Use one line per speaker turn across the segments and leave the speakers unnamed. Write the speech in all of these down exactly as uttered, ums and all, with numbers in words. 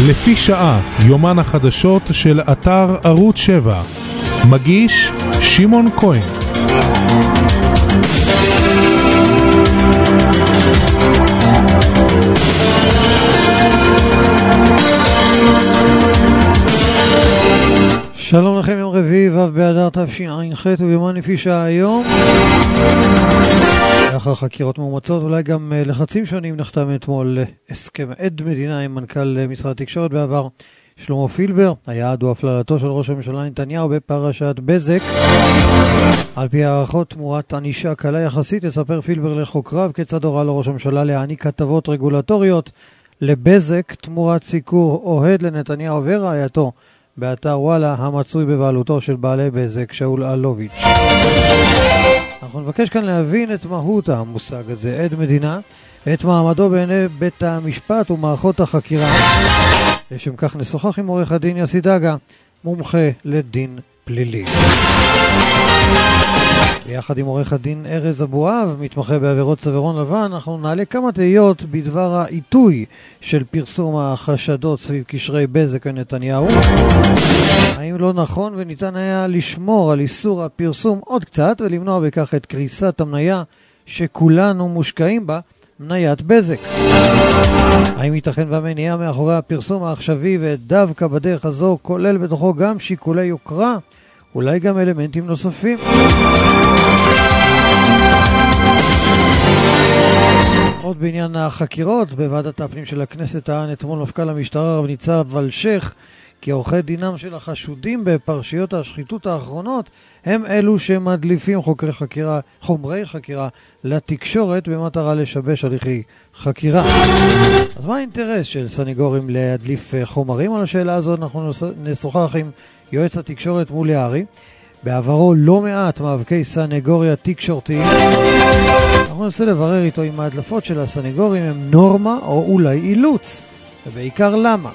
לפי שעה, יומן החדשות של אתר ערוץ שבע. מגיש שמעון כהן.
שלום לכם, יום רביעי ו' באדר תשע"ח, וביומן לפי שעה היום. לאחר חקירות מאומצות, אולי גם לחצים שונים, נחתם אתמול הסכם עד מדינה עם מנכ"ל משרד התקשורת בעבר שלמה פילבר. היעד הוא הפללתו של ראש הממשלה נתניהו בפרשת בזק. על פי הערכות תמורת ענישה קלה יחסית, יספר פילבר לחוקריו כיצד הורה לו ראש הממשלה להעניק הטבות רגולטוריות לבזק תמורת סיקור אוהד לנתניהו ורעייתו באתר וואלה המצוי בבעלותו של בעלי בזק שאול אלוביץ'. אנחנו נבקש כאן להבין את מהות המושג הזה, עד מדינה, את מעמדו בעיני בית המשפט ומערכות החקירה. לשם כך נשוחח עם עורך הדין יוסי דגה, מומחה לדין פלילי. ביחד עם עורך הדין ארז אבואב, מתמחה בעבירות צווארון לבן, אנחנו נעלה כמה תהיות בדבר העיתוי של פרסום החשדות סביב קשרי בזק ונתניהו. האם לא נכון וניתן היה לשמור על איסור הפרסום עוד קצת ולמנוע בכך את קריסת המניה שכולנו מושקעים בה, מניית בזק? האם ייתכן והמניעה מאחורי הפרסום העכשווי ודווקא בדרך הזו כולל בתוכו גם שיקולי יוקרה, אולי גם אלמנטים נוספים? עוד בעניין החקירות, בוועדת הפנים של הכנסת טען אתמול מפכ"ל המשטרה רב ניצב אלשיך כי עורכי דינם של החשודים בפרשיות השחיתות האחרונות הם אלו שמדליפים חוקרי חקירה, חומרי חקירה לתקשורת במטרה לשבש הליכי חקירה. אז מה האינטרס של סניגורים להדליף חומרים? על השאלה הזאת אנחנו נשוחח עם יועץ התקשורת מולי ארי, בעברו לא מעט מאבקי סניגוריה תקשורתיים. אנחנו ננסה לברר איתו אם ההדלפות של הסניגורים הם נורמה או אולי אילוץ, ובעיקר למה.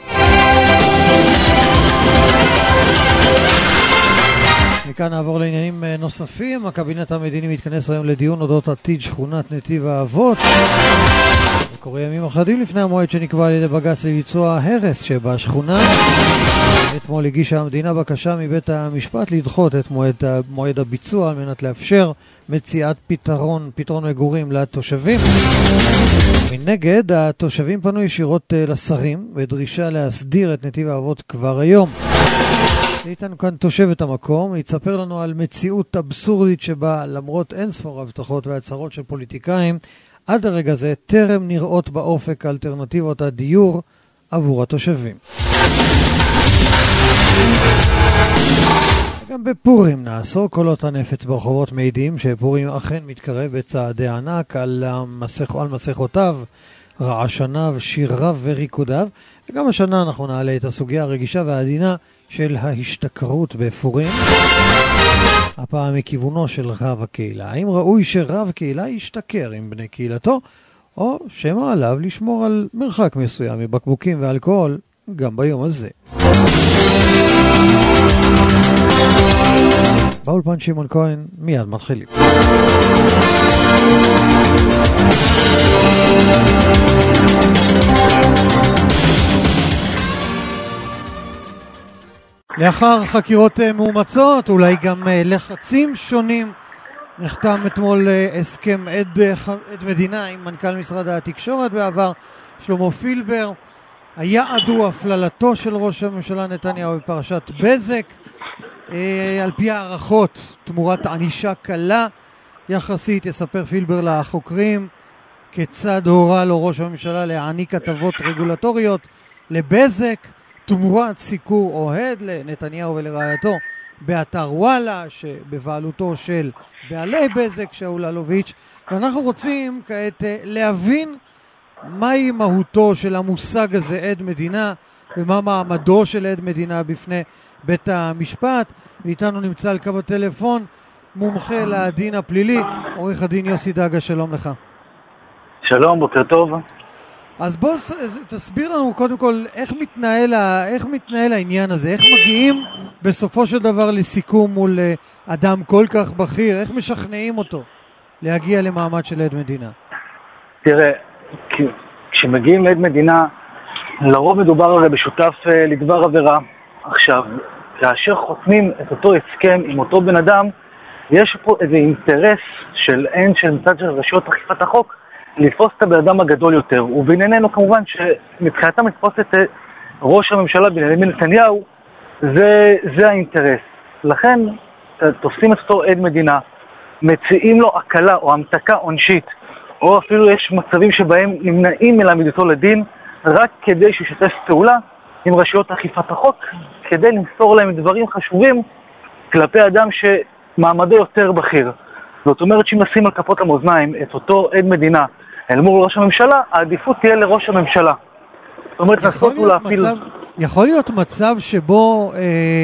מכאן נעבור לעניינים נוספים. הקבינט המדיני מתכנס היום לדיון אודות עתיד שכונת נתיב האבות. זה קורה ימים אחדים לפני המועד שנקבע על ידי בג"ץ לביצוע הרס שבשכונה. אתמול הגישה המדינה בקשה מבית המשפט לדחות את מועד, מועד הביצוע על מנת לאפשר מציאת פתרון, פתרון מגורים לתושבים. מנגד, התושבים פנו ישירות לשרים בדרישה להסדיר את נתיב האבות כבר היום. איתנו כאן תושבת המקום, היא תספר לנו על מציאות אבסורדית שבה למרות אין ספור הבטחות והצהרות של פוליטיקאים, עד הרגע זה טרם נראות באופק אלטרנטיבות הדיור עבור התושבים. גם בפורים נעשו קולות הנפץ ברחובות מעידים שפורים אכן מתקרב בצעדי ענק על, המסך, על מסכותיו, רעשניו, שיריו וריקודיו. וגם השנה אנחנו נעלה את הסוגיה הרגישה והעדינה של ההשתכרות בפורים, הפעם מכיוונו של רב הקהילה. האם ראוי שרב קהילה ישתכר עם בני קהילתו, או שמא עליו לשמור על מרחק מסוים מבקבוקים ואלכוהול גם ביום הזה? באולפן שמעון כהן, מיד מתחילים. לאחר חקירות מאומצות, אולי גם לחצים שונים, נחתם אתמול הסכם עד, עד מדינה עם מנכ"ל משרד התקשורת בעבר שלמה פילבר. היעד הוא הפללתו של ראש הממשלה נתניהו בפרשת בזק. על פי הערכות תמורת ענישה קלה יחסית, יספר פילבר לחוקרים כיצד הורה לו ראש הממשלה להעניק הטבות רגולטוריות לבזק תמורת סיקור אוהד לנתניהו ולרעייתו באתר וואלה שבבעלותו של בעלי בזק שאול אלוביץ'. ואנחנו רוצים כעת להבין מהי מהותו של המושג הזה עד מדינה ומה מעמדו של עד מדינה בפני בית המשפט. ואיתנו נמצא על קו הטלפון מומחה לדין הפלילי, עורך הדין יוסי דגה. שלום לך.
שלום, בוקר טוב.
אז בוא תסביר לנו קודם כל איך מתנהל, איך מתנהל העניין הזה, איך מגיעים בסופו של דבר לסיכום מול אדם כל כך בכיר, איך משכנעים אותו להגיע למעמד של עד מדינה?
תראה, כשמגיעים לעד מדינה לרוב מדובר הרי בשותף לדבר עבירה. עכשיו, כאשר חותמים את אותו הסכם עם אותו בן אדם, יש פה איזה אינטרס של אין של מצד של רשויות אכיפת החוק לתפוס את הבן אדם הגדול יותר. ובענייננו כמובן שמבחינתם לתפוס את ראש הממשלה בנימין נתניהו, זה, זה האינטרס. לכן תופסים את אותו עד מדינה, מציעים לו הקלה או המתקה עונשית, או אפילו יש מצבים שבהם נמנעים מלהעמידו לדין, רק כדי שישתף פעולה עם רשויות אכיפת החוק, כדי למסור להם דברים חשובים כלפי אדם שמעמדו יותר בכיר. זאת אומרת שאם נשים על כפות המאזניים את אותו עד מדינה אל מול ראש הממשלה, העדיפות תהיה לראש הממשלה. זאת אומרת, לעשות ולהפיל...
מצב, יכול להיות מצב שבו אה,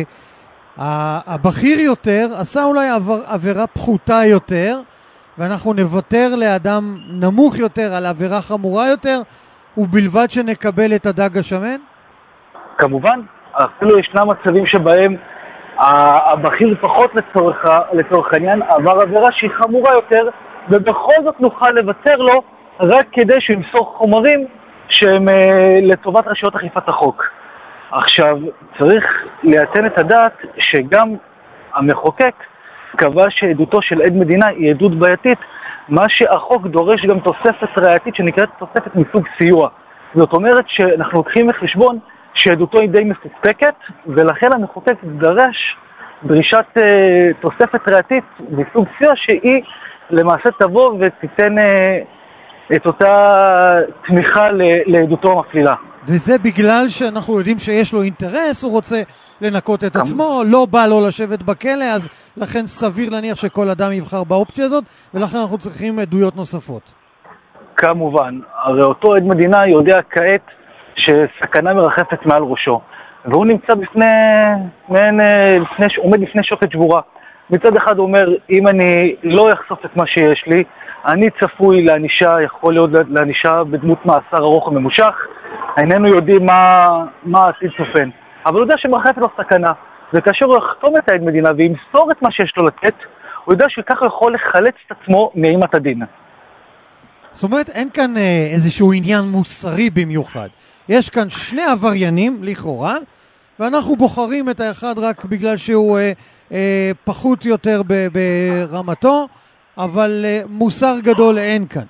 הבכיר יותר עשה אולי עבר, עבירה פחותה יותר, ואנחנו נוותר לאדם נמוך יותר על עבירה חמורה יותר, ובלבד שנקבל את הדג השמן?
כמובן, אפילו ישנם מצבים שבהם הבכיר פחות לצורך, לצורך העניין עבר עבירה שהיא חמורה יותר, ובכל זאת נוכל לוותר לו רק כדי שימסור חומרים שהם לטובת רשויות אכיפת החוק. עכשיו, צריך ליתן את הדעת שגם המחוקק קבע שעדותו של עד מדינה היא עדות בעייתית, מה שהחוק דורש גם תוספת ראייתית שנקראת תוספת מסוג סיוע. זאת אומרת שאנחנו לוקחים בחשבון שעדותו היא די מפוקפקת, ולכן המחוקק דרש דרישת אה, תוספת ראייתית מסוג סיוע שהיא למעשה תבוא ותיתן אה, את אותה תמיכה לעדותו המפלילה.
וזה בגלל שאנחנו יודעים שיש לו אינטרס, הוא רוצה לנקות את עצמו, לא בא לו לשבת בכלא, אז לכן סביר להניח שכל אדם יבחר באופציה הזאת, ולכן אנחנו צריכים עדויות נוספות.
כמובן, הרי אותו עד מדינה יודע כעת שסכנה מרחפת מעל ראשו, והוא נמצא בפני, מעין, לפני, עומד לפני שוקת שבורה. מצד אחד הוא אומר, אם אני לא אחשוף את מה שיש לי, אני צפוי להנישה, יכול להיות להנישה בדמות מאסר ארוך וממושך, איננו יודעים מה, מה העתיד צופן. אבל הוא יודע שמרחפת לו סכנה, וכאשר הוא יחתום את העד מדינה וימסור את מה שיש לו לתת, הוא יודע שככה יכול לחלץ את עצמו מאימת הדין.
זאת אומרת, אין כאן אה, איזשהו עניין מוסרי במיוחד. יש כאן שני עבריינים, לכאורה, ואנחנו בוחרים את האחד רק בגלל שהוא אה, אה, פחות יותר ב- ברמתו, אבל אה, מוסר גדול אין כאן.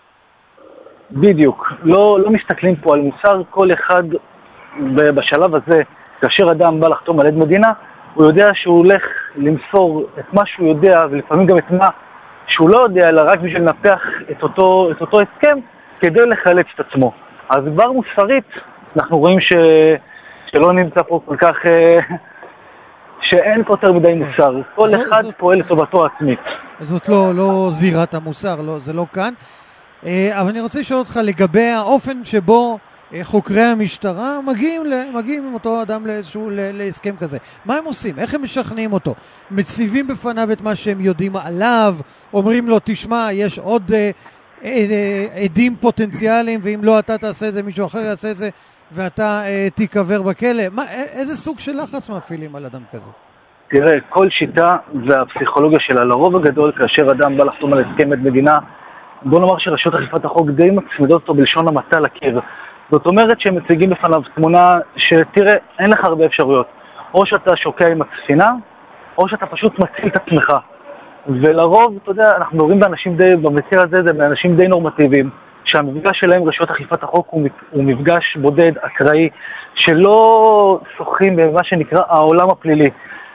בדיוק. לא, לא מסתכלים פה על מוסר. כל אחד בשלב הזה, כאשר אדם בא לחתום על עד מדינה, הוא יודע שהוא הולך למסור את מה שהוא יודע, ולפעמים גם את מה שהוא לא יודע, אלא רק בשביל לנפח את אותו, את אותו הסכם, כדי לחלץ את עצמו. אז כבר מוסרית, אנחנו רואים ש... שלא נמצא פה כל כך... שאין פה יותר מדי מוסר. כל זאת, אחד זאת... פועל לטובתו העצמית.
זאת לא, לא זירת המוסר, לא, זה לא כאן. אבל אני רוצה לשאול אותך לגבי האופן שבו חוקרי המשטרה מגיעים, מגיעים עם אותו אדם לאיזשהו, להסכם כזה. מה הם עושים? איך הם משכנעים אותו? מציבים בפניו את מה שהם יודעים עליו, אומרים לו, תשמע, יש עוד אה, אה, עדים פוטנציאליים, ואם לא אתה תעשה את זה, מישהו אחר יעשה את זה, ואתה אה, תיקבר בכלא. מה, איזה סוג של לחץ מפעילים על אדם כזה?
תראה, כל שיטה והפסיכולוגיה שלה, לרוב הגדול, כאשר אדם בא לחתום על הסכם עד מדינה, בוא נאמר שרשויות אכיפת החוק די מצמידות אותו בלשון המעטה לקיר. זאת אומרת שהם מציגים בפניו תמונה שתראה, אין לך הרבה אפשרויות. או שאתה שוקע עם הספינה, או שאתה פשוט מציל את עצמך. ולרוב, אתה יודע, אנחנו מדברים באנשים די, במקרה הזה זה באנשים די נורמטיביים, שהמפגש שלהם רשויות אכיפת החוק הוא, הוא מפגש בודד, אקראי, שלא שוחים במה שנקרא העולם הפלילי.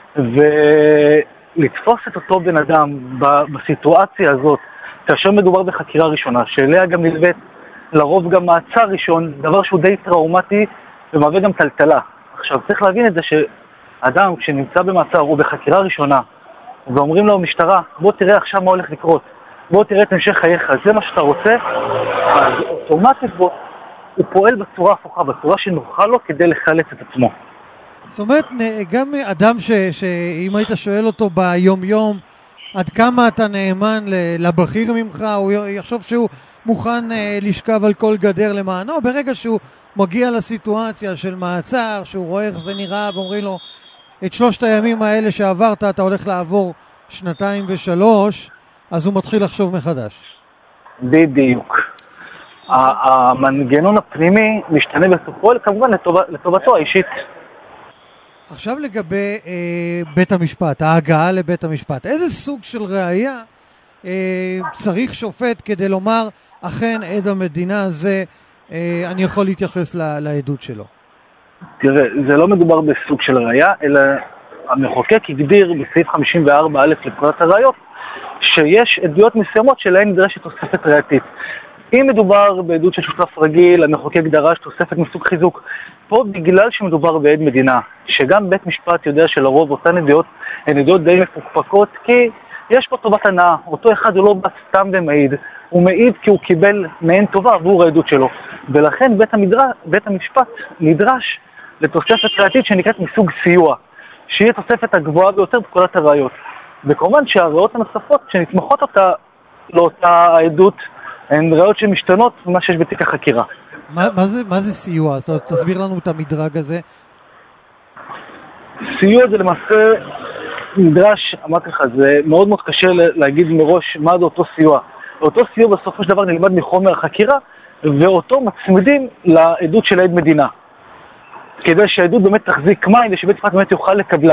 ולתפוס את אותו בן אדם בסיטואציה הזאת, כאשר מדובר בחקירה ראשונה, שאליה גם נלווית לרוב גם מעצר ראשון, דבר שהוא די טראומטי ומהווה גם טלטלה. עכשיו צריך להבין את זה שאדם כשנמצא במעצר הוא בחקירה ראשונה ואומרים לו משטרה, בוא תראה עכשיו מה הולך לקרות, בוא תראה את המשך חייך, זה מה שאתה רוצה, אז אוטומטית בו הוא פועל בצורה הפוכה, בצורה שנוחה לו כדי לחלץ את עצמו.
זאת אומרת, גם אדם ש, שאם היית שואל אותו ביום יום עד כמה אתה נאמן לבכיר ממך, הוא יחשוב שהוא מוכן אה, לשכב על כל גדר למענו. ברגע שהוא מגיע לסיטואציה של מעצר, שהוא רואה איך זה נראה ואומרים לו את שלושת הימים האלה שעברת אתה הולך לעבור שנתיים ושלוש, אז הוא מתחיל לחשוב מחדש.
בדיוק. המנגנון הפנימי משתנה בסופו, כמובן לטובתו האישית.
עכשיו לגבי אה, בית המשפט, ההגעה לבית המשפט, איזה סוג של ראייה אה, צריך שופט כדי לומר, אכן עד המדינה הזה, אה, אני יכול להתייחס ל, לעדות שלו?
תראה, זה לא מדובר בסוג של ראייה, אלא המחוקק הגדיר בסעיף חמישים וארבע א' לפקודת הראיות, שיש עדויות מסוימות שלהן נדרשת תוספת ראייתית. אם מדובר בעדות של שותף רגיל, המחוקק דרש תוספת מסוג חיזוק. פה בגלל שמדובר בעד מדינה, שגם בית משפט יודע שלרוב אותן עדויות הן עדויות די מפוקפקות, כי יש פה טובת הנאה. אותו אחד הוא לא בא סתם ומעיד, הוא מעיד כי הוא קיבל מעין טובה עבור העדות שלו. ולכן בית, המדרש, בית המשפט נדרש לתוספת ראייתית שנקראת מסוג סיוע, שהיא התוספת הגבוהה ביותר בפקודת הראיות. וכמובן שהראיות הנוספות שנתמכות אותה לאותה העדות הן ראיות שמשתנות ממה שיש בתיק החקירה.
מה, מה זה, מה זה סיוע? אז תסביר לנו את המדרג הזה.
סיוע זה למעשה נדרש, אמרתי לך, זה מאוד מאוד קשה להגיד מראש מה זה אותו סיוע. אותו סיוע בסופו של דבר נלמד מחומר החקירה, ואותו מצמידים לעדות של עד מדינה. כדי שהעדות באמת תחזיק מים ושבית משפט באמת יוכל לקבלה.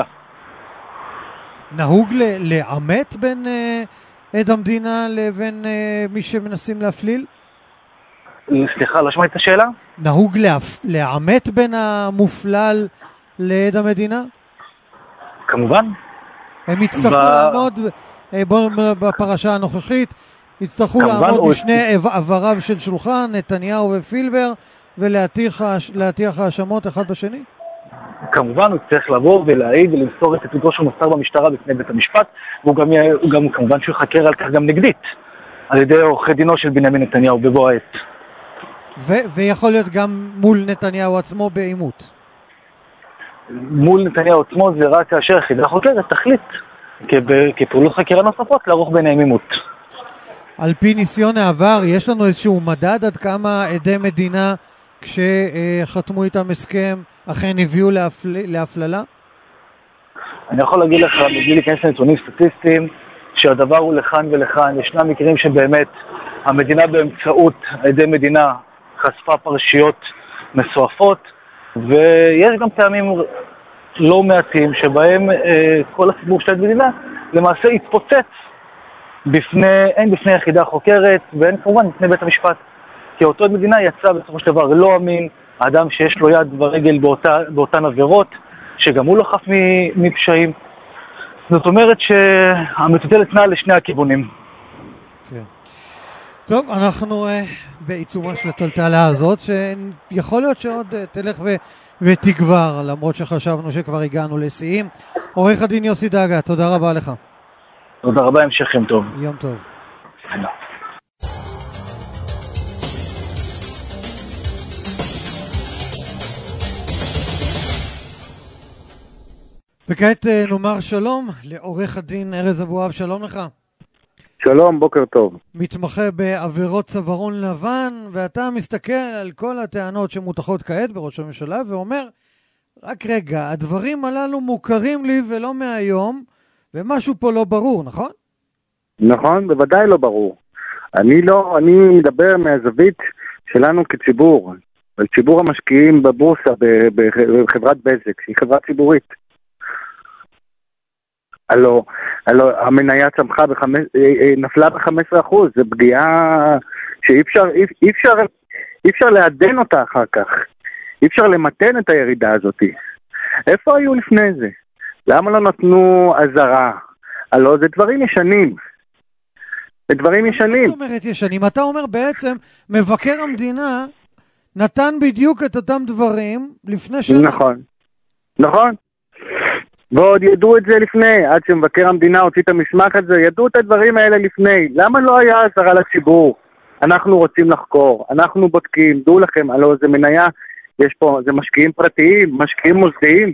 נהוג לעמת בין uh, עד המדינה לבין uh, מי שמנסים להפליל?
סליחה, לא שמעתי את השאלה?
נהוג להפ... לעמת בין המופלל לעד המדינה?
כמובן.
הם יצטרכו ב... לעמוד, בוא, בפרשה הנוכחית, יצטרכו לעמוד או... בשני עבריו של שולחן, נתניהו ופילבר, ולהטיח האשמות אחד בשני?
כמובן הוא צריך לבוא ולהעיד ולמסור את עדותו שהוא מסר במשטרה בפני בית המשפט, והוא גם, הוא גם כמובן שהוא יחקר על כך גם נגדית, על ידי עורכי דינו של בנימין נתניהו בבוא העת.
ו- ויכול להיות גם מול נתניהו עצמו בעימות?
מול נתניהו עצמו זה רק כאשר יחידה חוקרת תחליט כפעולות חקירה נוספות לערוך ביניהם עימות.
על פי ניסיון העבר, יש לנו איזשהו מדד עד כמה עדי מדינה כשחתמו איתם הסכם אכן הביאו להפל... להפללה?
אני יכול להגיד לך, בגלל להיכנס לנתונים סטטיסטיים, שהדבר הוא לכאן ולכאן. ישנם מקרים שבאמת המדינה באמצעות עדי מדינה חשפה פרשיות מסועפות, ויש גם פעמים לא מעטים שבהם אה, כל הציבור של עד מדינה למעשה התפוצץ בפני, אין בפני יחידה חוקרת ואין כמובן בפני בית המשפט. כי אותו עד מדינה יצא בסופו של דבר לא אמין, האדם שיש לו יד ורגל באותה, באותן עבירות, שגם הוא לא חף מפשעים. זאת אומרת שהמטוטלת נעה לשני הכיוונים.
כן. טוב, אנחנו uh, בעיצומה של הטלטלה הזאת, שיכול להיות שעוד uh, תלך ו- ותגבר, למרות שחשבנו שכבר הגענו לשיאים. עורך הדין יוסי דאגה, תודה רבה לך.
תודה רבה, המשך יום טוב.
יום טוב.
תודה.
וכעת נאמר שלום לעורך הדין ארז אבואב, שלום לך.
שלום, בוקר טוב.
מתמחה בעבירות צווארון לבן, ואתה מסתכל על כל הטענות שמוטחות כעת בראש הממשלה ואומר, רק רגע, הדברים הללו מוכרים לי ולא מהיום, ומשהו פה לא ברור, נכון?
נכון, בוודאי לא ברור. אני לא, אני מדבר מהזווית שלנו כציבור, על ציבור המשקיעים בבורסה בחברת בזק, שהיא חברה ציבורית. הלו, הלו, המניה צמחה בחמש, נפלה ב-חמישה עשר אחוז, זה פגיעה שאי אפשר, אי, אי אפשר, אי אפשר לעדן אותה אחר כך, אי אפשר למתן את הירידה הזאת. איפה היו לפני זה? למה לא נתנו עזרה? הלו, זה דברים ישנים. זה דברים ישנים.
זאת אומרת ישנים, אתה אומר בעצם, מבקר המדינה נתן בדיוק את אותם דברים לפני שנה.
נכון, נכון. ועוד ידעו את זה לפני, עד שמבקר המדינה הוציא את המסמך הזה, ידעו את הדברים האלה לפני. למה לא היה עזרה לציבור? אנחנו רוצים לחקור, אנחנו בודקים, דעו לכם, הלוא זה מניה, יש פה, זה משקיעים פרטיים, משקיעים מוסדיים.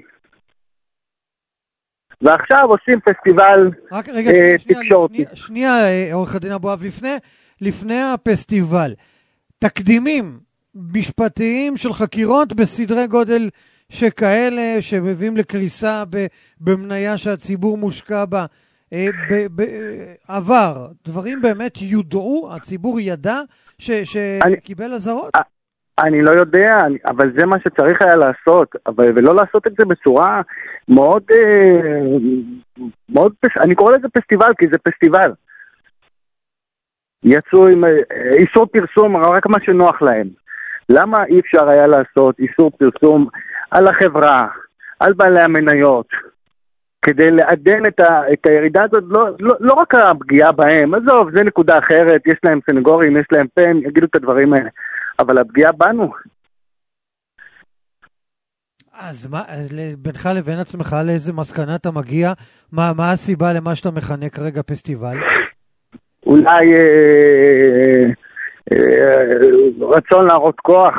ועכשיו עושים פסטיבל
רק רגע,
אה,
שנייה,
תקשורתי.
שנייה, שנייה, עורך הדין אבואב, לפני, לפני הפסטיבל, תקדימים משפטיים של חקירות בסדרי גודל שכאלה שמביאים לקריסה במניה שהציבור מושקע בה, בעבר, דברים באמת יודעו, הציבור ידע שקיבל עזרות?
אני לא יודע, אבל זה מה שצריך היה לעשות, ולא לעשות את זה בצורה מאוד, מאוד, אני קורא לזה פסטיבל, כי זה פסטיבל. יצאו עם איסור פרסום, רק מה שנוח להם. למה אי אפשר היה לעשות איסור פרסום על החברה, על בעלי המניות, כדי לעדן את, ה, את הירידה הזאת, לא, לא, לא רק הפגיעה בהם, עזוב, זה נקודה אחרת, יש להם סנגורים, יש להם פן, יגידו את הדברים האלה, אבל הפגיעה בנו.
אז מה, בינך לבין עצמך, לאיזה מסקנה אתה מגיע? מה, מה הסיבה למה שאתה מכנה כרגע פסטיבל?
אולי אה, אה, רצון להראות כוח,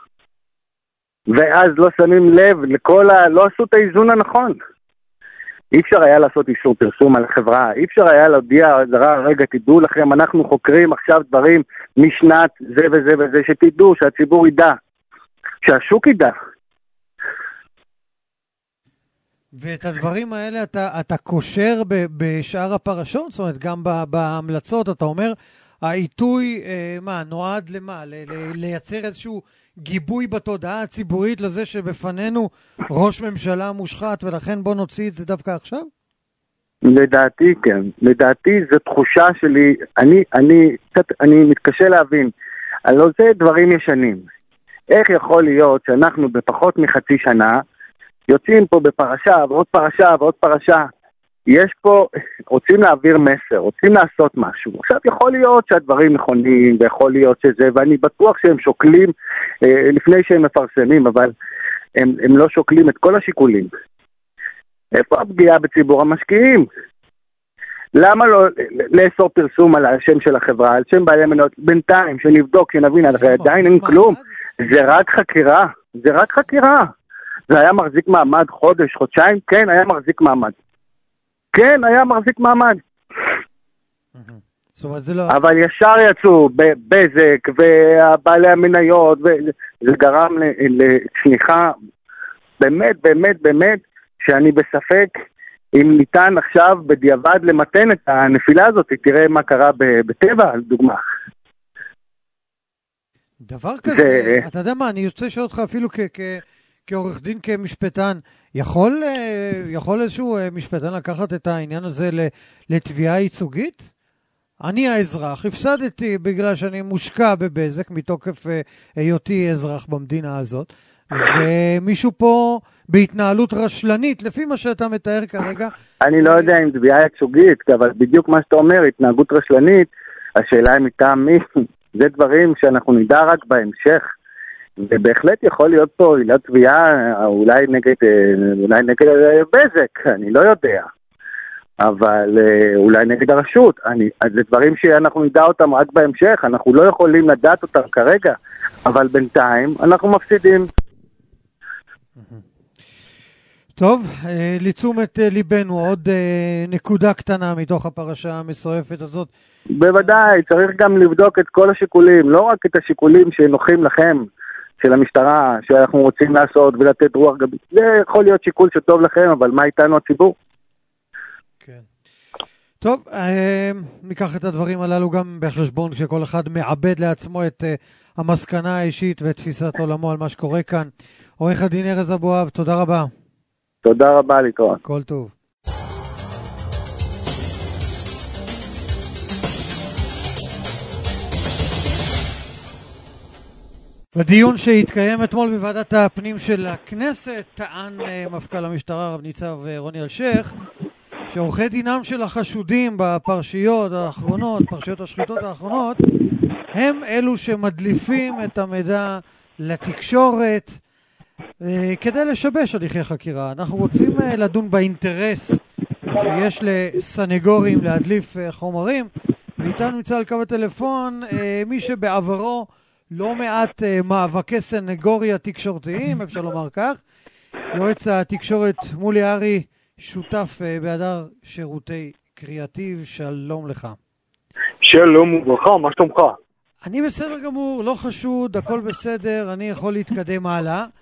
ואז לא שמים לב לכל ה... לא עשו את האיזון הנכון. אי אפשר היה לעשות איסור פרסום על החברה, אי אפשר היה להודיע, רגע, תדעו לכם, אנחנו חוקרים עכשיו דברים משנת זה וזה וזה, שתדעו, שהציבור ידע, שהשוק ידע.
ואת הדברים האלה אתה, אתה קושר ב, בשאר הפרשות? זאת אומרת, גם ב, בהמלצות אתה אומר, העיתוי, אה, מה, נועד למה? ל, ל, לייצר איזשהו גיבוי בתודעה הציבורית לזה שבפנינו ראש ממשלה מושחת, ולכן בוא נוציא את זה דווקא עכשיו?
לדעתי, כן. לדעתי זו תחושה שלי, אני, אני, אני מתקשה להבין, הלוא זה דברים ישנים. איך יכול להיות שאנחנו בפחות מחצי שנה, יוצאים פה בפרשה ועוד פרשה ועוד פרשה, יש פה, רוצים להעביר מסר, רוצים לעשות משהו. עכשיו יכול להיות שהדברים נכונים, ויכול להיות שזה, ואני בטוח שהם שוקלים אה, לפני שהם מפרסמים, אבל הם, הם לא שוקלים את כל השיקולים. איפה הפגיעה בציבור המשקיעים? למה לא לאסור פרסום על השם של החברה, על שם בעלי מניות, בינתיים, שנבדוק, שנבין, עדיין אין כלום, זה רק חקירה, זה רק חקירה. זה היה מחזיק מעמד חודש, חודשיים, כן, היה מחזיק מעמד. כן, היה מחזיק מעמד. אבל ישר יצאו בבזק ובעלי המניות, וזה גרם לצניחה באמת, באמת, באמת, שאני בספק אם ניתן עכשיו בדיעבד למתן את הנפילה הזאת. תראה מה קרה בטבע, לדוגמה.
דבר כזה, אתה יודע מה, אני רוצה לשאול אותך אפילו כ... כעורך דין, כמשפטן, יכול, יכול איזשהו משפטן לקחת את העניין הזה לתביעה ייצוגית? אני האזרח, הפסדתי בגלל שאני מושקע בבזק מתוקף היותי אזרח במדינה הזאת, ומישהו פה בהתנהלות רשלנית, לפי מה שאתה מתאר כרגע. אני
לא יודע אם תביעה ייצוגית, אבל בדיוק מה שאתה אומר, התנהגות רשלנית, השאלה היא מטעם מי, זה דברים שאנחנו נדע רק בהמשך. ובהחלט יכול להיות פה עילת תביעה, אולי נגד, אולי נגד בזק, אני לא יודע. אבל אולי נגד הרשות. אני, אז זה דברים שאנחנו נדע אותם רק בהמשך, אנחנו לא יכולים לדעת אותם כרגע, אבל בינתיים אנחנו מפסידים.
טוב, לתשומת ליבנו, עוד נקודה קטנה מתוך הפרשה המסועפת הזאת.
בוודאי, צריך גם לבדוק את כל השיקולים, לא רק את השיקולים שנוחים לכם, של המשטרה, שאנחנו רוצים לעשות ולתת רוח גבית. זה יכול להיות שיקול שטוב לכם, אבל מה איתנו הציבור?
כן. טוב, ניקח את הדברים הללו גם בחשבון, כשכל אחד מעבד לעצמו את המסקנה האישית ואת תפיסת עולמו על מה שקורה כאן. עורך הדין ארז אבואב, תודה רבה.
תודה רבה, להתראות.
כל טוב. בדיון שהתקיים אתמול בוועדת הפנים של הכנסת, טען מפכ"ל המשטרה רב ניצב רוני אלשיך, שעורכי דינם של החשודים בפרשיות האחרונות, פרשיות השחיתות האחרונות, הם אלו שמדליפים את המידע לתקשורת כדי לשבש הליכי חקירה. אנחנו רוצים לדון באינטרס שיש לסנגורים להדליף חומרים, ואיתנו נמצא על קו הטלפון מי שבעברו לא מעט uh, מאבקי סנגוריה תקשורתיים, אפשר לומר כך. יועץ התקשורת מולי ארי, שותף uh, בהדר שירותי קריאטיב, שלום לך.
שלום וברכה, מה שלומך?
אני בסדר גמור, לא חשוד, הכל בסדר, אני יכול להתקדם הלאה.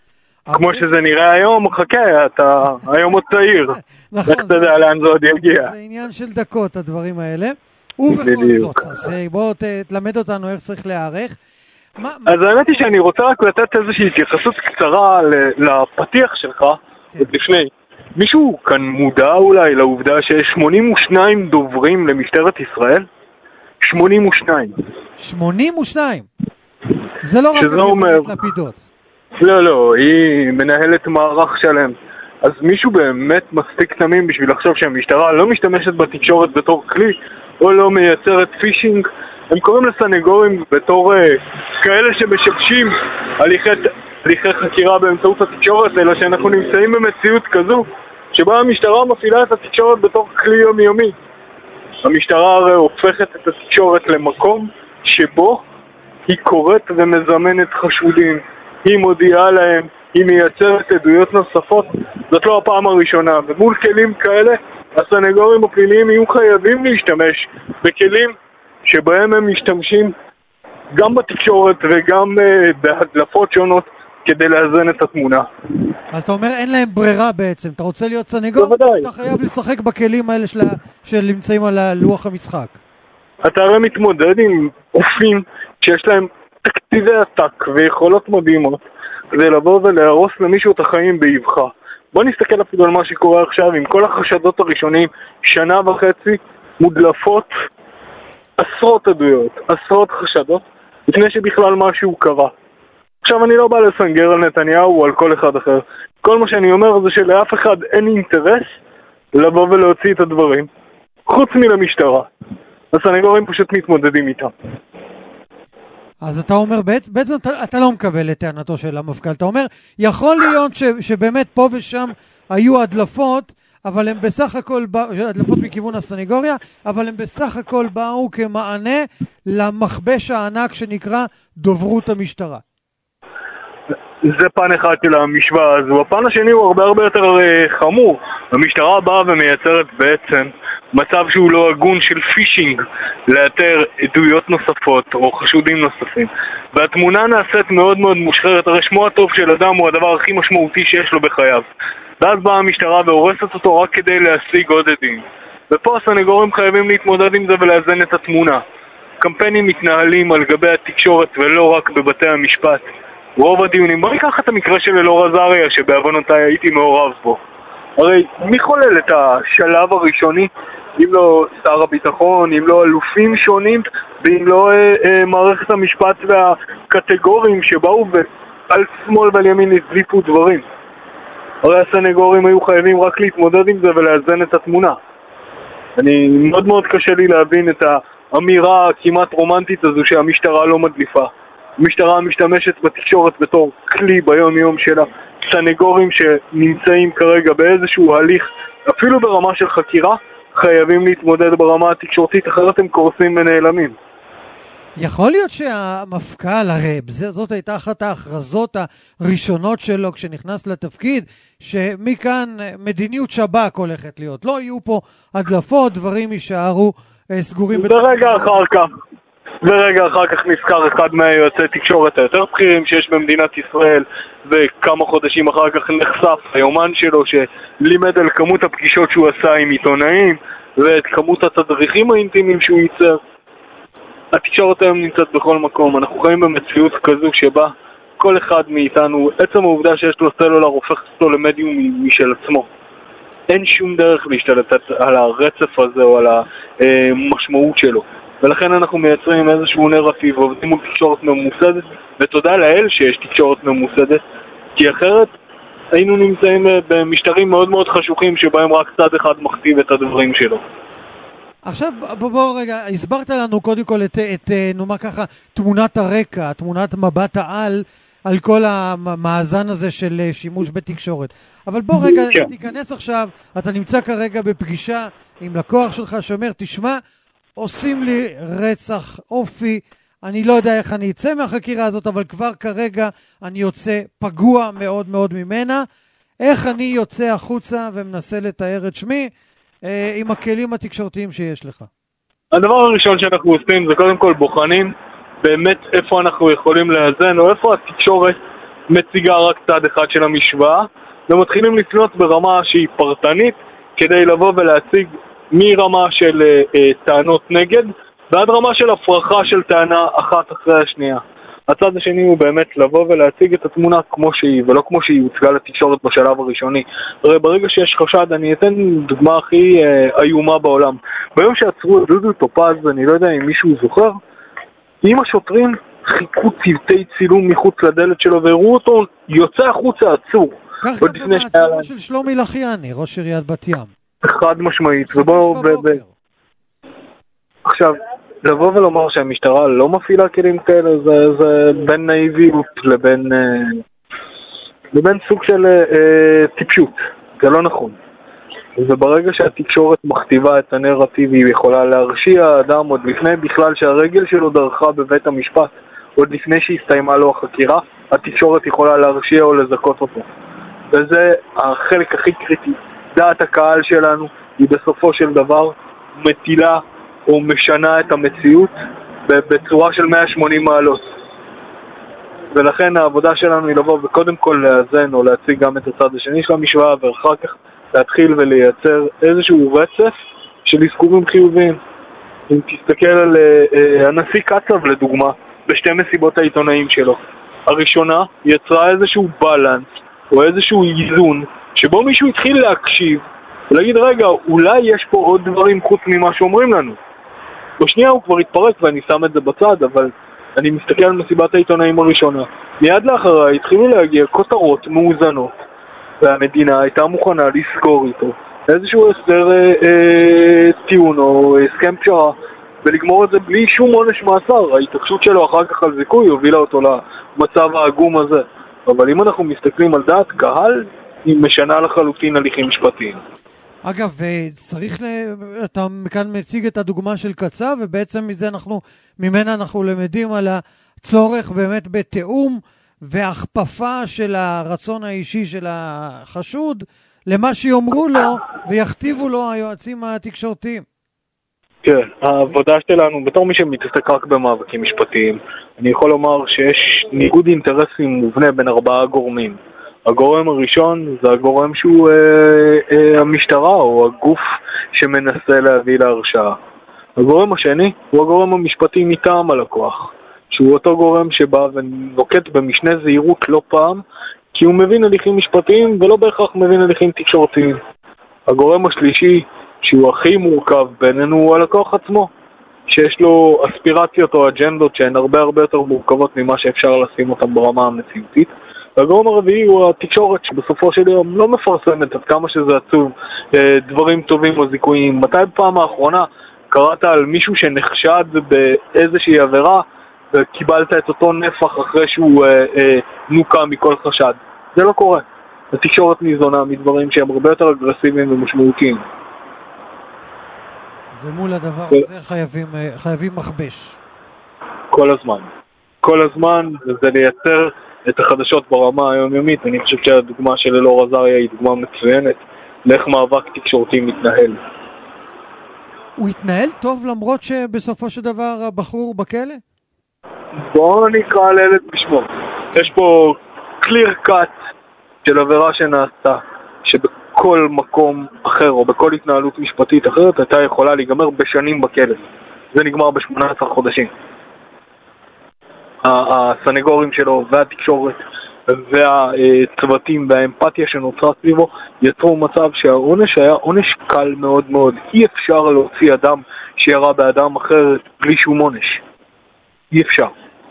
כמו שזה נראה היום, חכה, אתה היום עוד צעיר.
נכון.
איך אתה יודע לאן זה עוד יגיע?
זה עניין של דקות, הדברים האלה. ובכל זאת, אז בואו תלמד אותנו איך צריך להיערך.
אז האמת היא שאני רוצה רק לתת איזושהי התייחסות קצרה לפתיח שלך, עוד לפני. מישהו כאן מודע אולי לעובדה שיש שמונים ושניים דוברים למשטרת ישראל? שמונים ושניים.
שמונים ושניים? זה לא רק
הגברת
לפידות.
לא, לא, היא מנהלת מערך שלם. אז מישהו באמת מספיק תמים בשביל לחשוב שהמשטרה לא משתמשת בתקשורת בתור כלי, או לא מייצרת פישינג. הם קוראים לסנגורים בתור uh, כאלה שמשבשים הליכי, הליכי חקירה באמצעות התקשורת, אלא שאנחנו נמצאים במציאות כזו שבה המשטרה מפעילה את התקשורת בתור כלי יומיומי. המשטרה הרי הופכת את התקשורת למקום שבו היא קוראת ומזמנת חשודים, היא מודיעה להם, היא מייצרת עדויות נוספות. זאת לא הפעם הראשונה, ומול כלים כאלה הסנגורים הפליליים יהיו חייבים להשתמש בכלים שבהם הם משתמשים גם בתקשורת וגם uh, בהדלפות שונות כדי לאזן את התמונה.
אז אתה אומר אין להם ברירה בעצם, אתה רוצה להיות סנגור,
בוודאי.
אתה חייב לשחק בכלים האלה של, של נמצאים על לוח המשחק.
אתה הרי מתמודד עם אופים שיש להם תקציבי עתק ויכולות מדהימות כדי לבוא ולהרוס למישהו את החיים באבחה. בוא נסתכל אפילו על מה שקורה עכשיו עם כל החשדות הראשונים, שנה וחצי מודלפות עשרות עדויות, עשרות חשדות, לפני שבכלל משהו קרה. עכשיו אני לא בא לסנגר על נתניהו או על כל אחד אחר. כל מה שאני אומר זה שלאף אחד אין אינטרס לבוא ולהוציא את הדברים, חוץ מלמשטרה. הסנגורים פשוט מתמודדים איתם.
אז אתה אומר, בעצם אתה, אתה לא מקבל את טענתו של המפכ"ל. אתה אומר, יכול להיות ש, שבאמת פה ושם היו הדלפות, אבל הם בסך הכל, הדלפות מכיוון הסניגוריה, אבל הם בסך הכל באו כמענה למכבש הענק שנקרא דוברות המשטרה.
זה פן אחד של המשוואה הזו. הפן השני הוא הרבה הרבה יותר חמור. המשטרה באה ומייצרת בעצם מצב שהוא לא הגון של פישינג, לאתר עדויות נוספות או חשודים נוספים. והתמונה נעשית מאוד מאוד מושחרת. הרי שמו הטוב של אדם הוא הדבר הכי משמעותי שיש לו בחייו. ואז באה המשטרה והורסת אותו רק כדי להשיג עוד עדים. ופה הסנגורים חייבים להתמודד עם זה ולאזן את התמונה. קמפיינים מתנהלים על גבי התקשורת ולא רק בבתי המשפט. רוב הדיונים, בוא ניקח את המקרה של אלאור עזריה שבעוונותיי הייתי מעורב בו. הרי מי חולל את השלב הראשוני? אם לא שר הביטחון, אם לא אלופים שונים, ואם לא אה, אה, מערכת המשפט והקטגורים שבאו ועל שמאל ועל ימין הזליפו דברים. הרי הסנגורים היו חייבים רק להתמודד עם זה ולאזן את התמונה. אני מאוד מאוד קשה לי להבין את האמירה הכמעט רומנטית הזו שהמשטרה לא מדליפה. המשטרה משתמשת בתקשורת בתור כלי ביום יום שלה. סנגורים שנמצאים כרגע באיזשהו הליך, אפילו ברמה של חקירה, חייבים להתמודד ברמה התקשורתית, אחרת הם קורסים ונעלמים.
יכול להיות שהמפכ"ל, הרי זאת הייתה אחת ההכרזות הראשונות שלו כשנכנס לתפקיד, שמכאן מדיניות שב"כ הולכת להיות. לא יהיו פה הדלפות, דברים יישארו סגורים.
ברגע אחר כך. ורגע אחר כך נזכר אחד מהיועצי תקשורת היותר בכירים שיש במדינת ישראל, וכמה חודשים אחר כך נחשף היומן שלו שלימד על כמות הפגישות שהוא עשה עם עיתונאים ואת כמות התדריכים האינטימיים שהוא ייצר. התקשורת היום נמצאת בכל מקום. אנחנו חיים במציאות כזו שבה כל אחד מאיתנו, עצם העובדה שיש לו סלולר הופך אותו למדיום משל עצמו. אין שום דרך להשתלט על הרצף הזה או על המשמעות שלו. ולכן אנחנו מייצרים איזשהו נרטיב ועובדים מול תקשורת ממוסדת, ותודה לאל שיש תקשורת ממוסדת, כי אחרת היינו נמצאים במשטרים מאוד מאוד חשוכים שבהם רק צד אחד מכתיב את הדברים שלו.
עכשיו בוא, בוא רגע, הסברת לנו קודם כל את, את נאמר ככה, תמונת הרקע, תמונת מבט העל על כל המאזן הזה של שימוש בתקשורת. אבל בוא רגע, כן. תיכנס עכשיו, אתה נמצא כרגע בפגישה עם לקוח שלך שאומר, תשמע, עושים לי רצח אופי, אני לא יודע איך אני אצא מהחקירה הזאת, אבל כבר כרגע אני יוצא פגוע מאוד מאוד ממנה. איך אני יוצא החוצה ומנסה לתאר את שמי אה, עם הכלים התקשורתיים שיש לך?
הדבר הראשון שאנחנו עושים זה קודם כל בוחנים באמת איפה אנחנו יכולים לאזן, או איפה התקשורת מציגה רק צד אחד של המשוואה, ומתחילים לפנות ברמה שהיא פרטנית כדי לבוא ולהציג מרמה של אה, טענות נגד ועד רמה של הפרחה של טענה אחת אחרי השנייה. הצד השני הוא באמת לבוא ולהציג את התמונה כמו שהיא, ולא כמו שהיא הוצגה לתקשורת בשלב הראשוני. הרי ברגע שיש חשד, אני אתן דוגמה הכי אה, איומה בעולם. ביום שעצרו את דודו טופז, אני לא יודע אם מישהו זוכר, אם השוטרים חיכו צוותי צילום מחוץ לדלת שלו והראו אותו יוצא החוצה עצור.
כך גם במעצרו של שלומי לחיאני, ראש עיריית בת ים.
חד משמעית. ובואו... ב- ב- עכשיו, לבוא ולומר שהמשטרה לא מפעילה כלים כאלה, זה, זה בין נאיביות לבין, לבין סוג של אה, טיפשות. זה לא נכון. וברגע שהתקשורת מכתיבה את הנרטיב, היא יכולה להרשיע אדם עוד לפני בכלל שהרגל שלו דרכה בבית המשפט, עוד לפני שהסתיימה לו החקירה, התקשורת יכולה להרשיע או לזכות אותו. וזה החלק הכי קריטי. דעת הקהל שלנו היא בסופו של דבר מטילה או משנה את המציאות בצורה של מאה ושמונים מעלות. ולכן העבודה שלנו היא לבוא וקודם כל לאזן או להציג גם את הצד השני של המשוואה, ואחר כך להתחיל ולייצר איזשהו רצף של אזכורים חיוביים. אם תסתכל על uh, הנשיא קצב לדוגמה, בשתי מסיבות העיתונאים שלו. הראשונה יצרה איזשהו בלנס או איזשהו איזון שבו מישהו התחיל להקשיב ולהגיד רגע, אולי יש פה עוד דברים חוץ ממה שאומרים לנו. בשנייה הוא כבר התפרק ואני שם את זה בצד, אבל אני מסתכל על מסיבת העיתונאים הראשונה. מיד לאחריה התחילו להגיע כותרות מאוזנות, והמדינה הייתה מוכנה לסגור איתו איזשהו הסדר אה, אה, טיעון או הסכם פשרה, ולגמור את זה בלי שום עונש מאסר. ההתעקשות שלו אחר כך על זיכוי הובילה אותו למצב העגום הזה. אבל אם אנחנו מסתכלים על דעת קהל, היא משנה לחלוטין הליכים משפטיים.
אגב, צריך, אתה כאן מציג את הדוגמה של קצב, ובעצם מזה אנחנו, ממנה אנחנו למדים על הצורך באמת בתיאום והכפפה של הרצון האישי של החשוד למה שיאמרו לו ויכתיבו לו היועצים התקשורתיים.
כן, העבודה שלנו, בתור מי שמתעסק רק במאבקים משפטיים, אני יכול לומר שיש ניגוד אינטרסים מובנה בין ארבעה גורמים. הגורם הראשון זה הגורם שהוא אה, אה, המשטרה או הגוף שמנסה להביא להרשעה. הגורם השני הוא הגורם המשפטי מטעם הלקוח, שהוא אותו גורם שבא ונוקט במשנה זהירות לא פעם, כי הוא מבין הליכים משפטיים ולא בהכרח מבין הליכים תקשורתיים. הגורם השלישי, שהוא הכי מורכב בינינו, הוא הלקוח עצמו, שיש לו אספירציות או אג'נדות שהן הרבה הרבה יותר מורכבות ממה שאפשר לשים אותן ברמה המציאותית. והגורם הרביעי הוא התקשורת שבסופו של יום לא מפרסמת עד כמה שזה עצוב דברים טובים או זיכויים. מתי בפעם האחרונה קראת על מישהו שנחשד באיזושהי עבירה וקיבלת את אותו נפח אחרי שהוא אה, אה, נוקה מכל חשד? זה לא קורה. התקשורת ניזונה מדברים שהם הרבה יותר אגרסיביים ומשמעותיים.
ומול הדבר הזה חייבים, חייבים מחבש.
כל הזמן. כל הזמן, וזה לייצר את החדשות ברמה היומיומית. אני חושב שהדוגמה של אלאור עזריה היא דוגמה מצוינת לאיך מאבק תקשורתי מתנהל.
הוא התנהל טוב למרות שבסופו של דבר הבחור בכלא?
בואו נקרא לילד בשמו. יש פה clear cut של עבירה שנעשתה, שבכל מקום אחר או בכל התנהלות משפטית אחרת הייתה יכולה להיגמר בשנים בכלא. זה נגמר ב-שמונה עשרה חודשים. הסנגורים שלו והתקשורת והצוותים והאמפתיה שנוצרה סביבו יצרו מצב שהעונש היה עונש קל מאוד מאוד. אי אפשר להוציא אדם שירה באדם אחר בלי שום עונש. אי אפשר.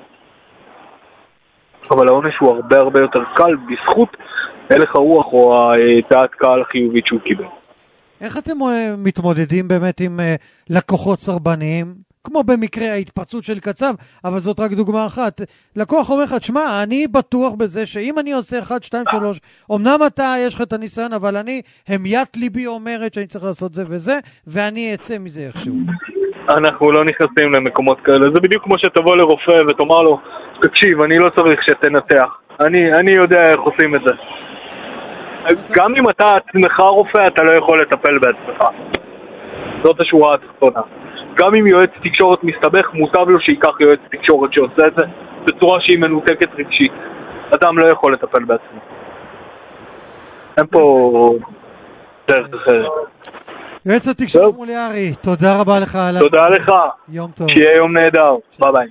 אבל העונש הוא הרבה הרבה יותר קל בזכות הלך הרוח או הדעת קהל החיובית שהוא קיבל.
איך אתם מתמודדים באמת עם לקוחות סרבניים? כמו במקרה ההתפרצות של קצב, אבל זאת רק דוגמה אחת. לקוח אומר לך, תשמע, אני בטוח בזה שאם אני עושה אחת, שתיים, שלוש, אמנם אתה יש לך את הניסיון, אבל אני, המיית ליבי אומרת שאני צריך לעשות זה וזה, ואני אצא מזה איכשהו.
אנחנו לא נכנסים למקומות כאלה. זה בדיוק כמו שתבוא לרופא ותאמר לו, תקשיב, אני לא צריך שתנתח. אני, אני יודע איך עושים את זה. גם אם אתה עצמך רופא, אתה לא יכול לטפל בעצמך. זאת השורה התחתונה. גם אם יועץ תקשורת מסתבך, מוטב לו שיקח יועץ תקשורת שעושה את זה בצורה שהיא מנותקת רגשית. אדם לא יכול לטפל בעצמו. אין פה דרך אחרת.
יועץ התקשורת מולי יערי, תודה רבה לך.
תודה לך.
יום טוב.
שיהיה יום נהדר. ביי ביי.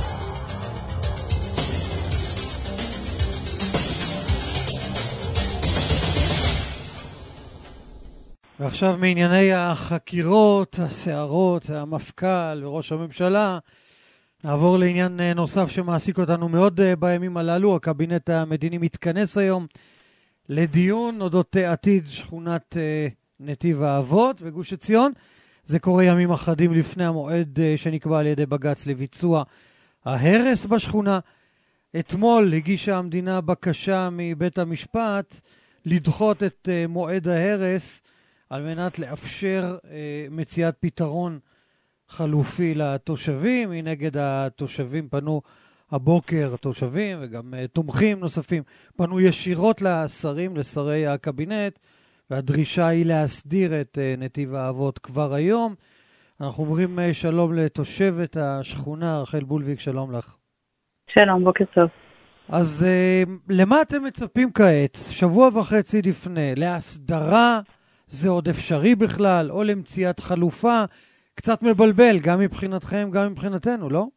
ועכשיו מענייני החקירות, הסערות, המפכ"ל וראש הממשלה, נעבור לעניין נוסף שמעסיק אותנו מאוד בימים הללו. הקבינט המדיני מתכנס היום לדיון אודות עתיד שכונת נתיב האבות וגוש עציון. זה קורה ימים אחדים לפני המועד שנקבע על ידי בג"ץ לביצוע ההרס בשכונה. אתמול הגישה המדינה בקשה מבית המשפט לדחות את מועד ההרס על מנת לאפשר אה, מציאת פתרון חלופי לתושבים. מנגד התושבים פנו הבוקר, תושבים וגם אה, תומכים נוספים, פנו ישירות לשרים, לשרי הקבינט, והדרישה היא להסדיר את אה, נתיב האבות כבר היום. אנחנו אומרים אה, שלום לתושבת השכונה, רחל בולביק, שלום לך.
שלום, בוקר טוב.
אז אה, למה אתם מצפים כעת, שבוע וחצי לפני, להסדרה? זה עוד אפשרי בכלל, או למציאת חלופה? קצת מבלבל, גם מבחינתכם, גם מבחינתנו, לא?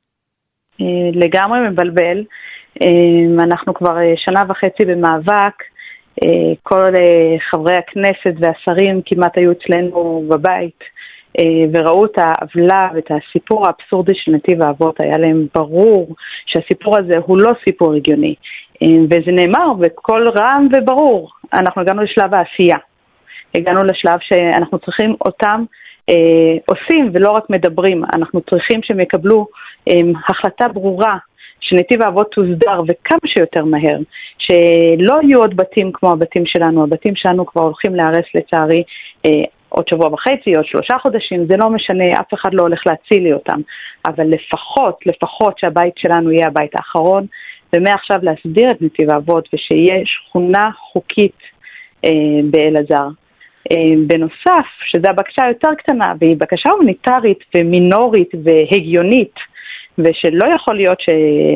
לגמרי מבלבל. אנחנו כבר שנה וחצי במאבק. כל חברי הכנסת והשרים כמעט היו אצלנו בבית, וראו את העוולה ואת הסיפור האבסורדי של נתיב האבות. היה להם ברור שהסיפור הזה הוא לא סיפור הגיוני. וזה נאמר בכל רם וברור. אנחנו הגענו לשלב העשייה. הגענו לשלב שאנחנו צריכים אותם אה, עושים ולא רק מדברים. אנחנו צריכים שהם יקבלו אה, החלטה ברורה שנתיב האבות תוסדר וכמה שיותר מהר, שלא יהיו עוד בתים כמו הבתים שלנו. הבתים שלנו כבר הולכים להרס לצערי אה, עוד שבוע וחצי, עוד שלושה חודשים, זה לא משנה, אף אחד לא הולך להציל לי אותם, אבל לפחות, לפחות שהבית שלנו יהיה הבית האחרון, ומעכשיו להסדיר את נתיב האבות ושיהיה שכונה חוקית אה, באלעזר. בנוסף, שזו הבקשה יותר קטנה, והיא בקשה הומניטרית ומינורית והגיונית, ושלא יכול להיות ש...